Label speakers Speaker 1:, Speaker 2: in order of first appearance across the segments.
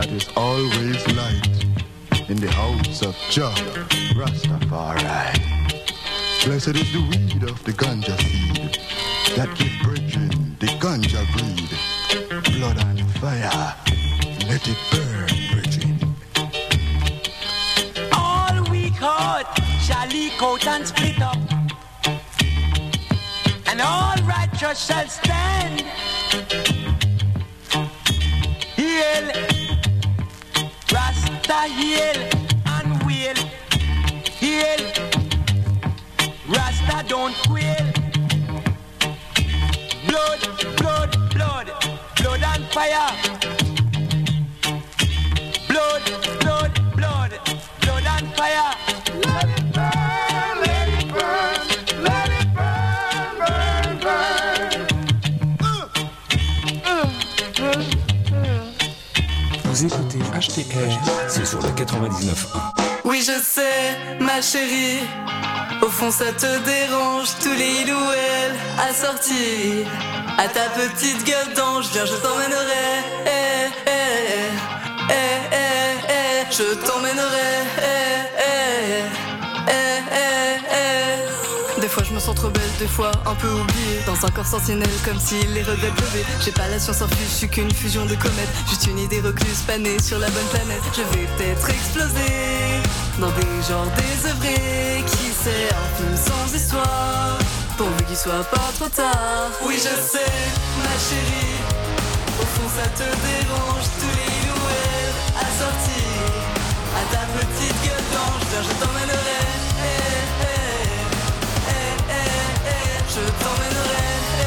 Speaker 1: that is always light in the house of Jah Rastafari. Blessed is the weed of the ganja seed that give brethren the ganja breed. Blood and fire, let it burn, brethren.
Speaker 2: All weak heart shall leak out and split up, and all righteous shall stand. Heal, Rasta heal and wail. Heal, Rasta don't quail. Blood, blood, blood, blood and fire. Blood, blood, blood, blood and fire. Let it burn, let it burn, let it burn, burn, burn.
Speaker 3: Vous écoutez HTR, c'est sur le 99.1.
Speaker 4: Oui, je sais, ma chérie, au fond ça te dérange, tous les il ou elle assortis à ta petite gueule d'ange. Viens, je t'emmènerai, je t'emmènerai, Des fois je me sens trop belle, des fois un peu oubliée, dans un corps sentinelle comme si les rebelles pleuvaient. J'ai pas la science infuse, je suis qu'une fusion de comètes, juste une idée recluse, panée sur la bonne planète. Je vais peut-être exploser dans des genres désœuvrés, qui sait, un film sans histoire, pourvu qu'il soit pas trop tard. Oui je sais, ma chérie, au fond ça te dérange, tous les louets assortis à ta petite gueule d'ange. Viens, je t'emmènerai, je t'emmènerai,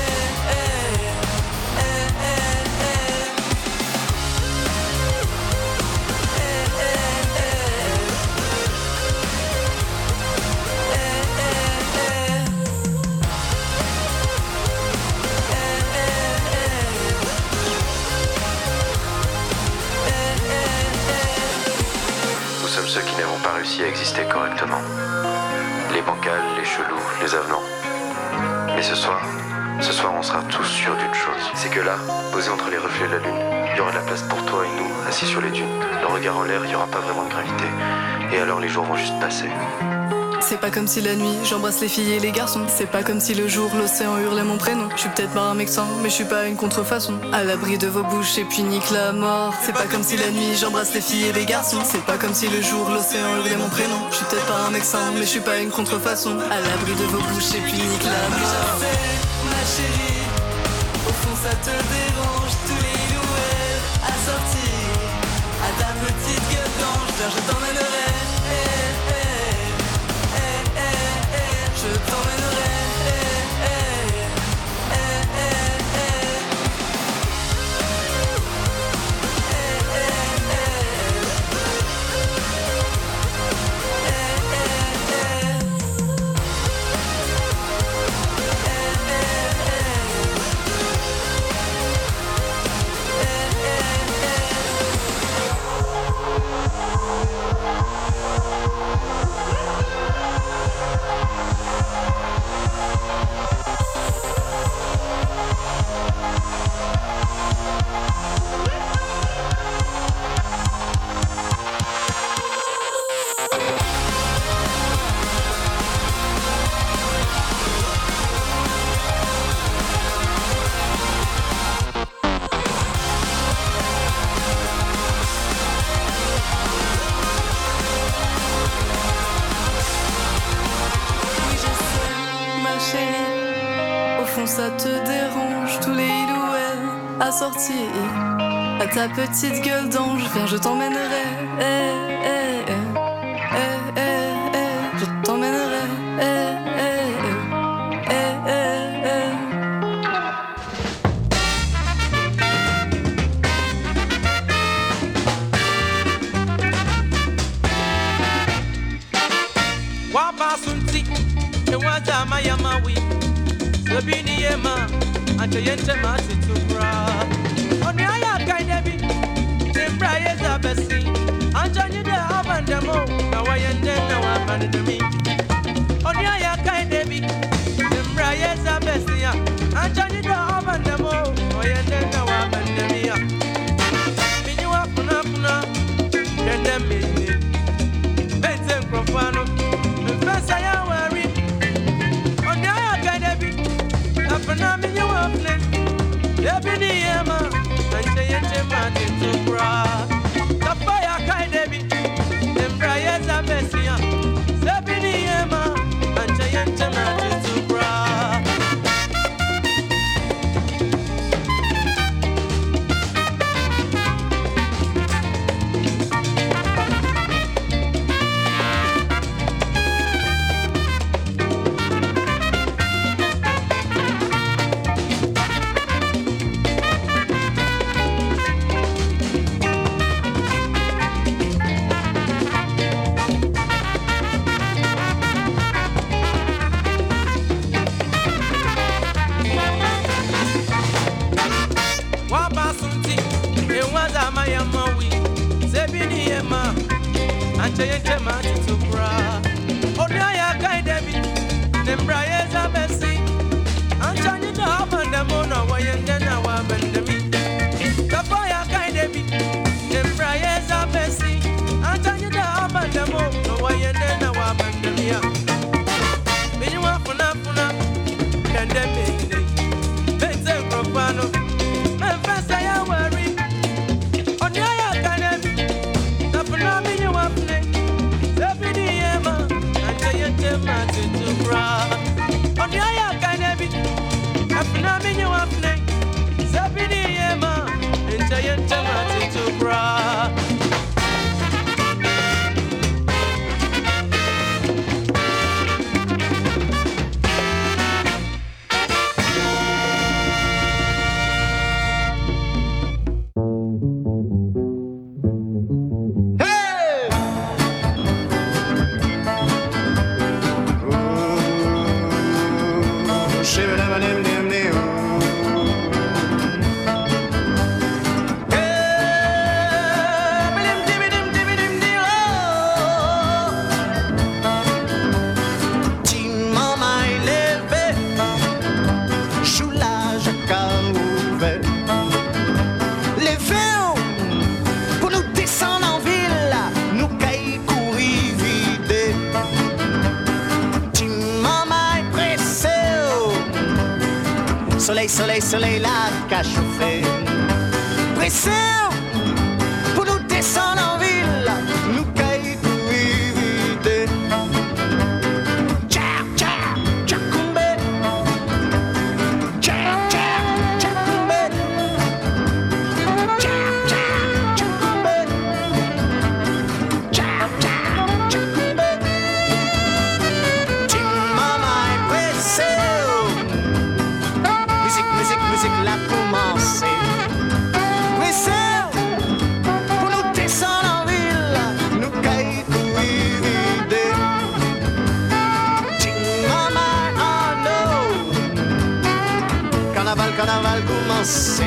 Speaker 5: Nous sommes ceux qui n'avons pas réussi à exister correctement. Les bancals, les chelous, les avenants. Mais ce soir on sera tous sûrs d'une chose. C'est que là, posé entre les reflets de la lune, il y aura de la place pour toi et nous, assis sur les dunes. Le regard en l'air, il n'y aura pas vraiment de gravité. Et alors les jours vont juste passer.
Speaker 4: C'est pas comme si la nuit j'embrasse les filles et les garçons. C'est pas comme si le jour l'océan hurlait mon prénom. Je suis peut-être pas un médecin, mais je suis pas une contrefaçon. À l'abri de vos bouches et puis nique la mort. C'est pas comme si la nuit j'embrasse les filles et les garçons. C'est pas comme si le jour l'océan hurlait mon prénom. Je suis peut-être pas un médecin, mais je suis pas une contrefaçon. À l'abri de vos bouches et puis nique la mort. Je sais, ma chérie, au fond ça te dérange, tous les louets assortis à ta petite gueule d'ange. Viens, je t'emmènerai, je t'emmènerai, ça te dérange, tous les ilouets assortis à ta petite gueule d'ange. Viens, je t'emmènerai, je t'emmènerai,
Speaker 2: Wabasunti, Ewaja Mayamawi, Sabini Yema, and the Yentema Situra. On the Aya Kaidebi, Timbra is a bessie, and Johnny the Abandamo, now I end now I'm under the meat. On the Aya Kaidebi, Timbra is a bessie, and Johnny the Abandamo, now I end now I'm under the meat. Pinu Apuna.
Speaker 6: Soleil, la qu'a chauffé. Pressé pour nous descendre en ville, nous cailler pour éviter. Tcha, tcha, tcha, kumbe. Tcha, tcha, tcha, kumbe. Tcha, tcha, tcha, kumbe. Tcha, tcha, tcha, kumbe. Tim mama est pressé. Musique l'a commencé. Oui, c'est pour nous descendre en ville, nous cailler pour éviter. Mama, oh no. Carnaval commencé.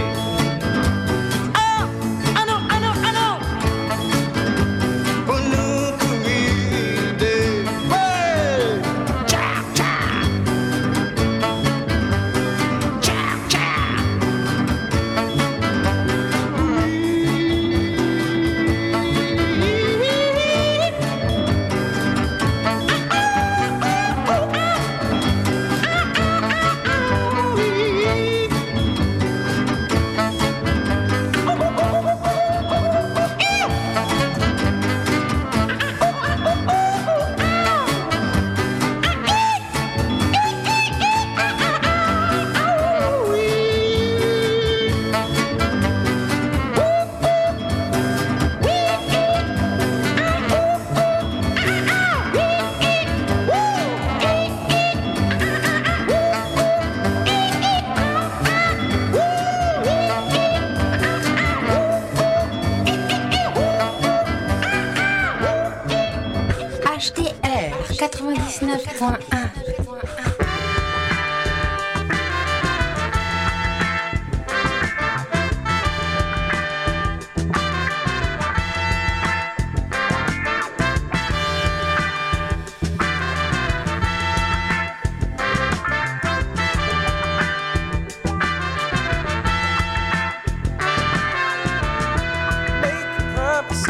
Speaker 7: HDR 99.1.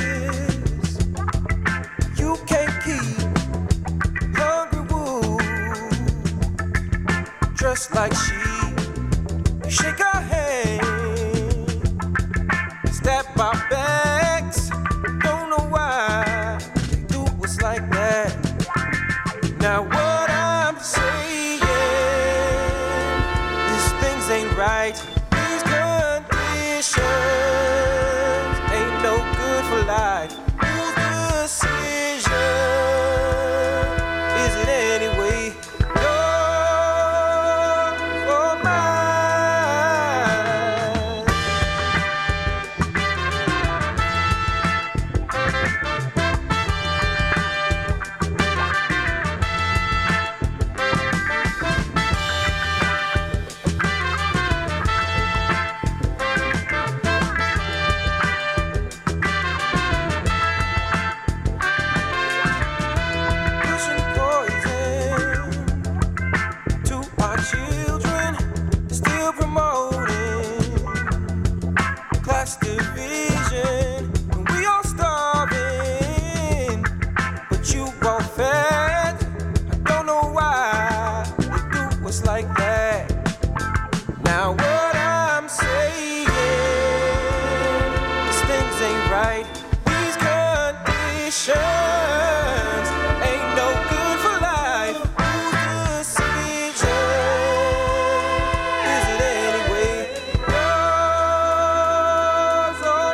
Speaker 2: You can't keep hungry wolves
Speaker 8: life. Whose decision is it anyway? Yours or mine? Pushing poison to our children, still promoting class division. And we all starving, but you all fed. I don't know why they do us like that. Now what I'm saying, these things ain't right. These conditions ain't no good for life. Whose decision is it anyway? Yours or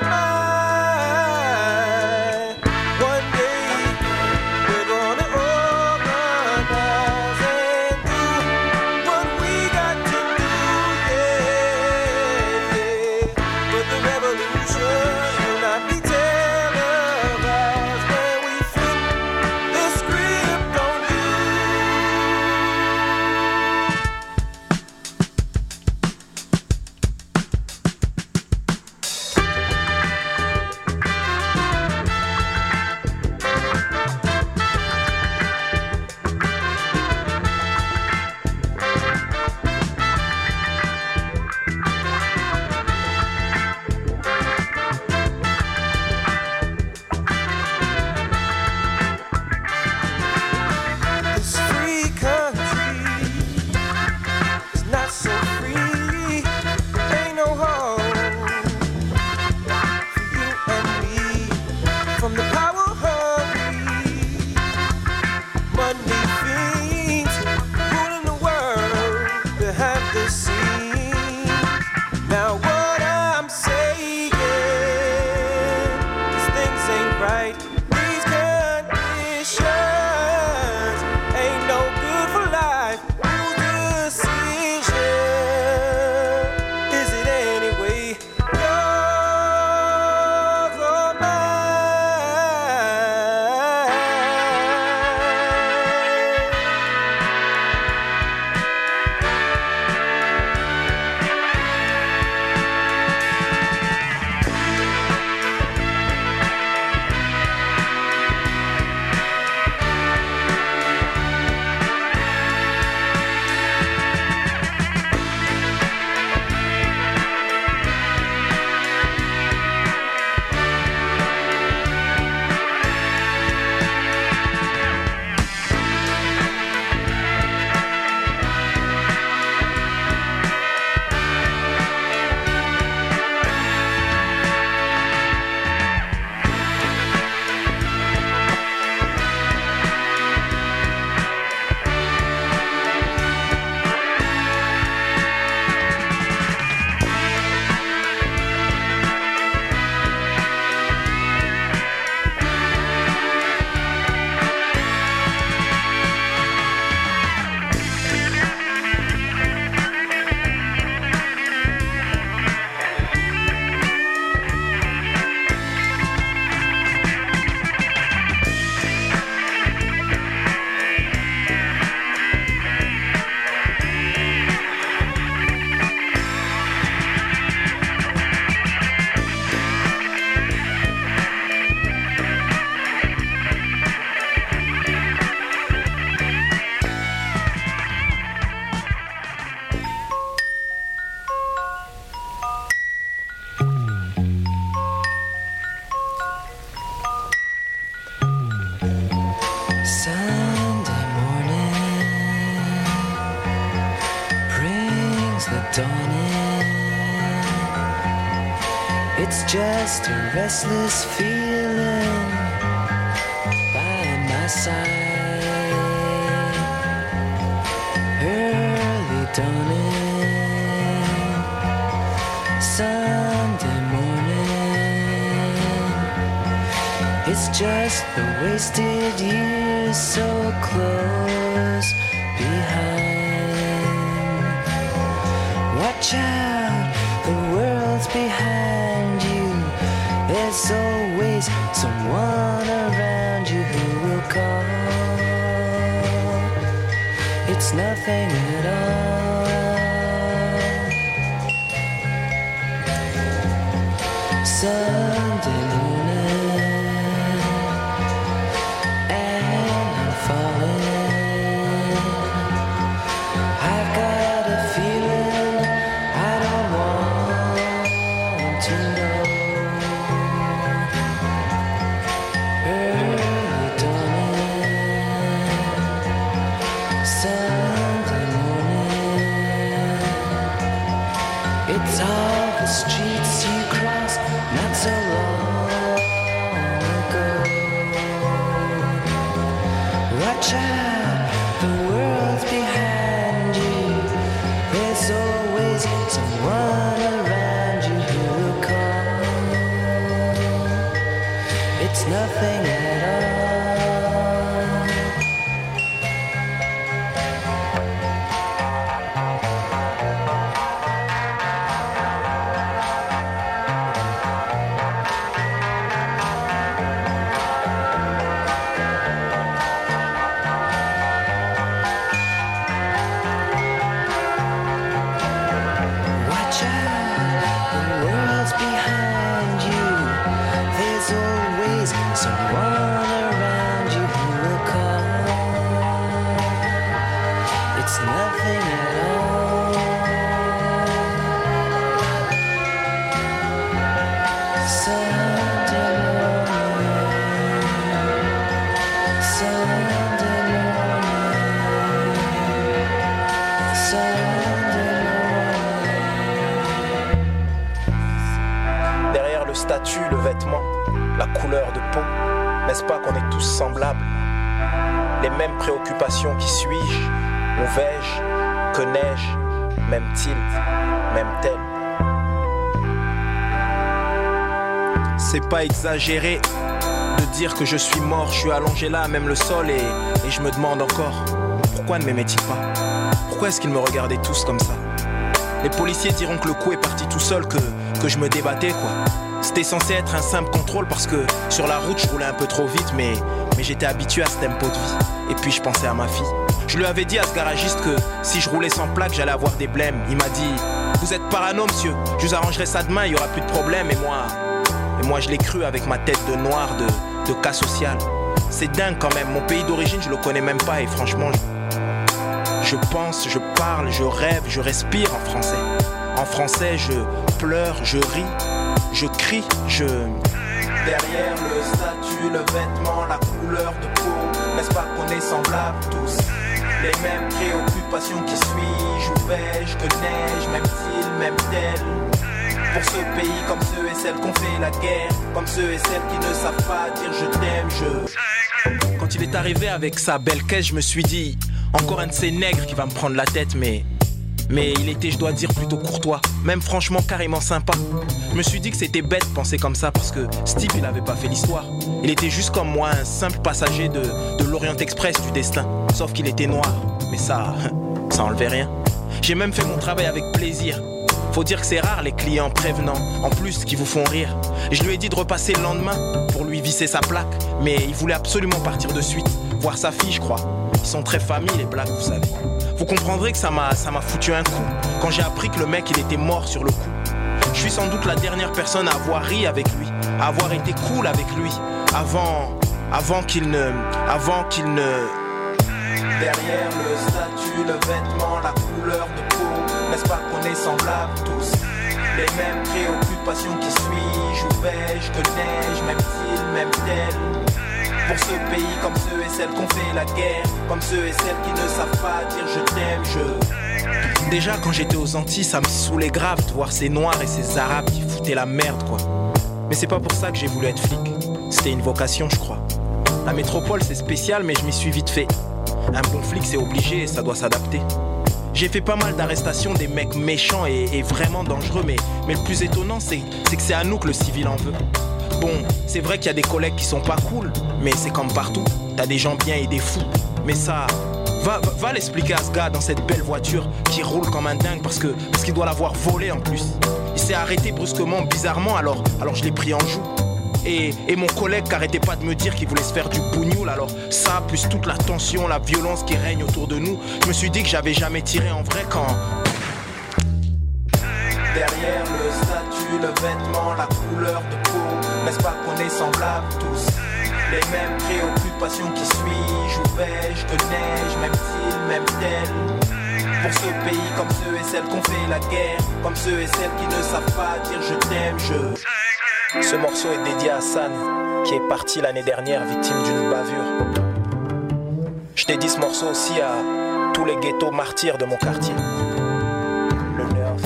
Speaker 8: mine? One day we're gonna organize and do what we got to do, yeah. But the revolution will not be televised when we flip the script on you. This free country is not so free. Ain't no hope for you and me. From the power hungry, money fiends ruling the world behind the scenes. Now what I'm saying, these things ain't right. These conditions ain't no good for life. Whose decision is it anyway? Yours or mine? Sunday morning brings the dawn in. It's just a restless feeling by my side. Early dawning, Sunday morning.
Speaker 9: It's just the wasted years so close behind. Watch out, the world's behind you. There's always someone around you who will call. It's nothing at all. Sunday morning, and I'm falling. I've got a feeling I don't want to know. Early dawning, Sunday morning. It's all the streets you cross not so long ago. Watch out, the world's behind you. There's always someone around you who will call. It's nothing at all. Watch out, the world's behind you. There's always someone around you who will call. It's nothing at all. Sunday morning, Sunday morning, Sunday morning.
Speaker 10: Derrière le statut, le vêtement, la couleur de peau, n'est-ce pas qu'on est tous semblables? Les mêmes préoccupations, qui suis-je? Où vais-je? Que n'ai-je? M'aime-t-il? M'aime-t-elle? C'est pas exagéré de dire que je suis mort, je suis allongé là, même le sol, et je me demande encore, pourquoi ne m'aimaient-ils pas? Pourquoi est-ce qu'ils me regardaient tous comme ça? Les policiers diront que le coup est parti tout seul, que je me débattais quoi. C'était censé être un simple contrôle parce que sur la route je roulais un peu trop vite, mais j'étais habitué à ce tempo de vie. Et puis je pensais à ma fille. Je lui avais dit à ce garagiste que si je roulais sans plaque j'allais avoir des blêmes. Il m'a dit, vous êtes parano monsieur, je vous arrangerai ça demain, il y aura plus de problème. Et moi je l'ai cru avec ma tête de noir de cas social. C'est dingue quand même, mon pays d'origine je le connais même pas. Et franchement je pense, je parle, je rêve, je respire en français. En français, je pleure, je ris, je crie, je... Derrière le statut, le vêtement, la couleur de peau, n'est-ce pas qu'on est semblables tous? Les mêmes préoccupations, qui suis-je? Où vais-je? Que n'ai-je? M'aime-t-il? M'aime-t-elle? Pour ce pays, comme ceux et celles qu'on fait la guerre, comme ceux et celles qui ne savent pas dire je t'aime, Quand il est arrivé avec sa belle caisse, je me suis dit, encore un de ces nègres qui va me prendre la tête, mais il était, je dois dire, plutôt courtois, même franchement carrément sympa. Je me suis dit que c'était bête de penser comme ça parce que ce type il avait pas fait l'histoire. Il était juste comme moi, un simple passager de l'Orient Express du destin. Sauf qu'il était noir, mais ça enlevait rien. J'ai même fait mon travail avec plaisir. Faut dire que c'est rare les clients prévenants, en plus qui vous font rire. Et je lui ai dit de repasser le lendemain pour lui visser sa plaque, mais il voulait absolument partir de suite, voir sa fille je crois. Ils sont très familles les blacks vous savez. Vous comprendrez que ça m'a foutu un coup quand j'ai appris que le mec il était mort sur le coup. Je suis sans doute la dernière personne à avoir ri avec lui, à avoir été cool avec lui, avant qu'il ne... Derrière le statut, le vêtement, la couleur de peau, n'est-ce pas qu'on est semblables tous? Les mêmes préoccupations, qui suis-je? Où vais-je? Que n'ai-je? M'aime-t-il? M'aime-t-elle? Pour ce pays, comme ceux et celles qu'on fait la guerre, comme ceux et celles qui ne savent pas dire je t'aime, Déjà quand j'étais aux Antilles, ça me saoulait grave de voir ces noirs et ces arabes qui foutaient la merde quoi. Mais c'est pas pour ça que j'ai voulu être flic, c'était une vocation je crois. La métropole c'est spécial mais je m'y suis vite fait. Un bon flic c'est obligé et ça doit s'adapter. J'ai fait pas mal d'arrestations des mecs méchants et vraiment dangereux, mais le plus étonnant c'est que c'est à nous que le civil en veut. Bon, c'est vrai qu'il y a des collègues qui sont pas cool, mais c'est comme partout. T'as des gens bien et des fous. Mais ça, va l'expliquer à ce gars dans cette belle voiture qui roule comme un dingue parce qu'il doit l'avoir volée en plus. Il s'est arrêté brusquement, bizarrement, alors je l'ai pris en joue. Et mon collègue qui arrêtait pas de me dire qu'il voulait se faire du bougnoul. Alors ça, plus toute la tension, la violence qui règne autour de nous, je me suis dit que j'avais jamais tiré en vrai quand... Derrière le statut, le vêtement, la couleur de peau, n'est-ce pas qu'on est semblables tous? Les mêmes préoccupations qui suis-je, où vais-je, que neige, même style, même tel. Pour ce pays comme ceux et celles qu'on fait la guerre, comme ceux et celles qui ne savent pas dire je t'aime, Ce morceau est dédié à San, qui est parti l'année dernière victime d'une bavure. Je dédie ce morceau aussi à tous les ghettos martyrs de mon quartier. Le Nerf.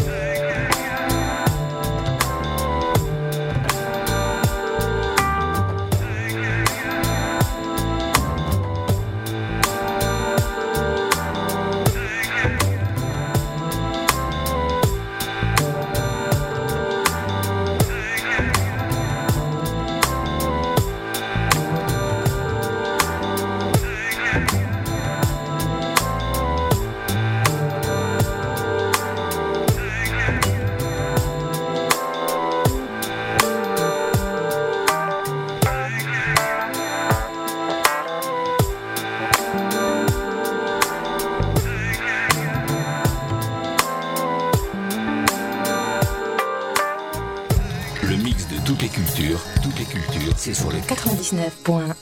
Speaker 3: Toutes les cultures, c'est sur le
Speaker 7: 99.1.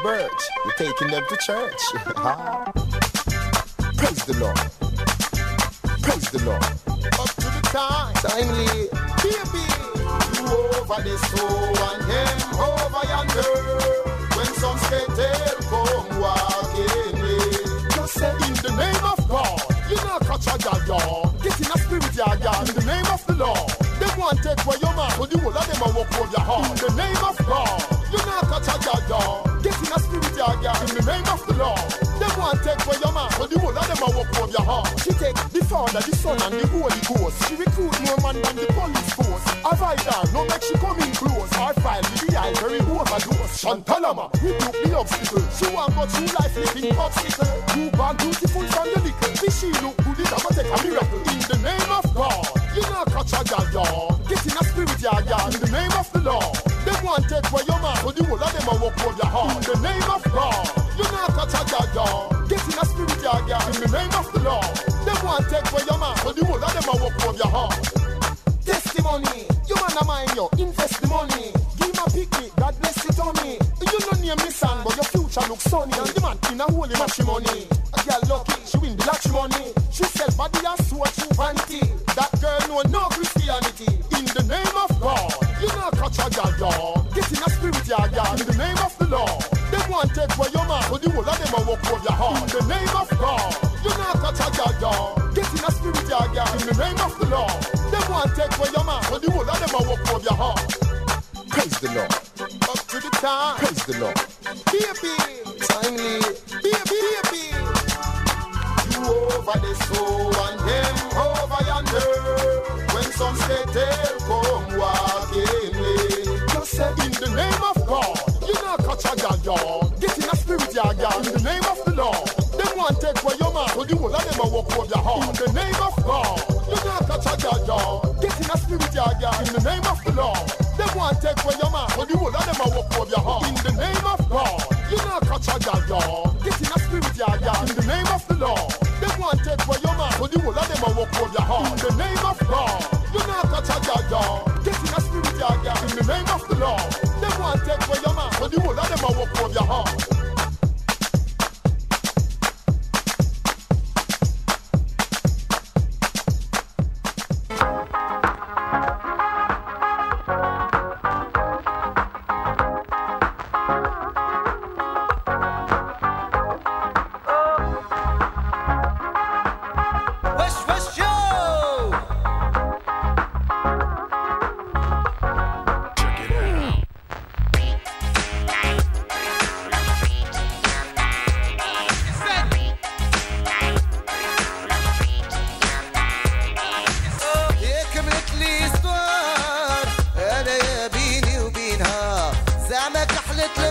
Speaker 11: birch. You're taking them to church. Praise the Lord. Praise the Lord. Up to the time. Timely. Baby. You over this soul and him over yonder. When some skater come walking in. Just say in the name of God. You not catch a gal. Get in a spirit yard. In the name of the Lord. They want to take away your man. But you will let them walk over your heart. In the name of God. You not catch a gal. Get in a spirit yard. In the name of the Lord. They want to take away your man. But you will let them walk over your heart. She take the Father, the Son, and the Holy Ghost. She recruit more man than the police force. Avoid her, no make she come in close. Our file with the eye very overdose. Chantalama, we took the obstacle. She want go through life living obstacle. You born beautiful from the little. Fishy look good, it's gonna take a miracle. In the name of God, you not catch a gal. Get in a spirit yard. In the name of the Lord. They want to take away your man, but you will let them walk over your heart. In the name of God, you not catch a gal. Get in a spirit yard. In the name of the Lord. They want to take away your man, but you will let them walk over your heart. Testimony, you wanna mind you, invest the money. Give him a picnic, God bless you, Tommy. You don't name me son, but your future looks sunny. And the man in a holy matrimony. A girl lucky, she win the lottery money. She sell body and soul through vanity. That girl know no Christianity. In the name of God, you not catch a girl. Get in a spirit yard. In the name of the Lord. They want to take away your man, but you will let them walk over your heart. In the name of God, you not catch a girl. Get in a spirit yard. In the name of the Lord. They want to take away your man, but you will let them walk over your heart. Praise the Lord. Up to the time. Praise the Lord. Baby, timely. Baby. You over the soul and him over yonder. When some say they'll come walking in. Just say in the name of God. You not catch a gal. Get in a spirit yard. In the name of the Lord. They want to take away your man, but you will let them walk over your heart. In the name of God. You not catch a gal. Get in a spirit yard. In the name of the Lord. They want to take away your man, but you will let them walk over your heart. In the name of God. You not catch a gal. Get in a spirit yard. In the name of the Lord. They want to take away your man, but you will let them walk over your heart. In the name of God. You not catch a gal. Get in a spirit yard. In the name of the Lord. They want to take away your man, but you will let them walk over your heart.